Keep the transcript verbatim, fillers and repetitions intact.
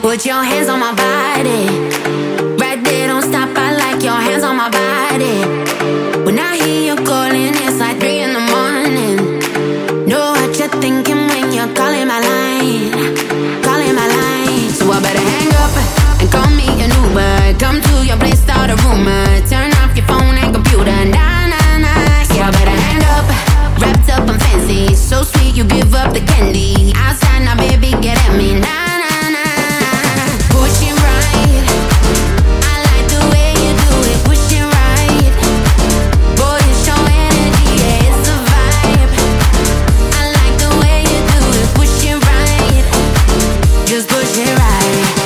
Put your hands on my body. Right there, don't stop. I like your hands on my body. When I hear you calling, it's like three in the morning. Know what you're thinking when you're calling my line. Calling my line. So I better hang up and call me an Uber. Come to your place, start a rumor. Turn off your phone and computer. Nah, nah, nah. Yeah, I better hang up. Wrapped up and fancy. So sweet, you give up the candy. Outside now, baby, get at me. Nah. Just push it right.